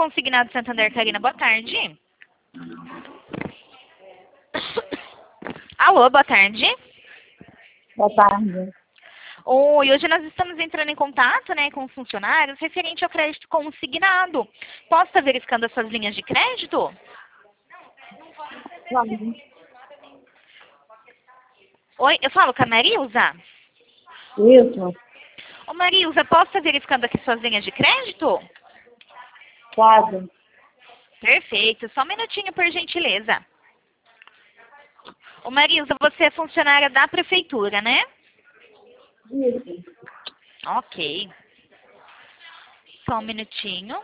Consignado Santander, Karina, boa tarde. Alô, boa tarde. Boa tarde. Oi, hoje nós estamos entrando em contato, né, com funcionários referente ao crédito consignado. Posso estar verificando as suas linhas de crédito? Claro. Oi, eu falo com a Marilza. Isso, Ô, Marilza, posso estar verificando aqui suas linhas de crédito? quase. Perfeito, só um minutinho, por gentileza. Ô, Marilza, você é funcionária da prefeitura, né? Isso. Ok. Só um minutinho.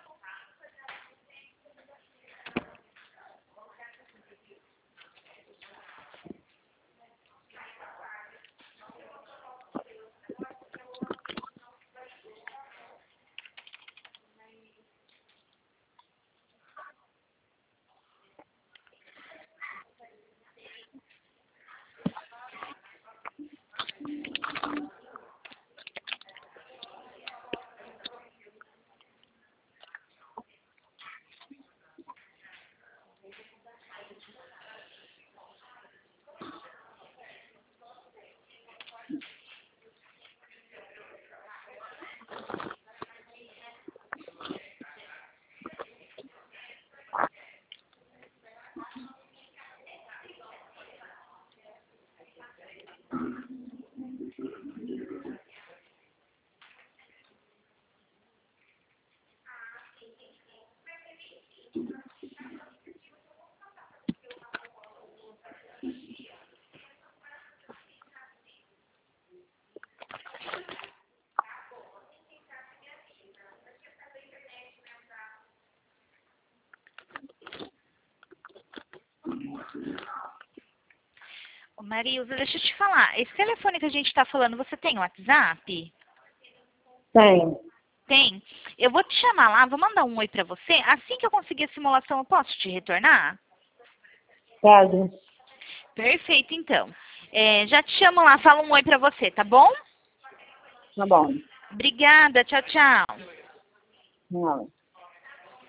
Ô, Marilza, deixa eu te falar. Esse telefone que a gente está falando, você tem WhatsApp? Tem. Tem. Eu vou te chamar lá, vou mandar um oi pra você. Assim que eu conseguir a simulação, eu posso te retornar? Pode. Perfeito, então. Já te chamo lá, falo um oi pra você, tá bom? Tá bom. Obrigada, tchau, tchau. Não.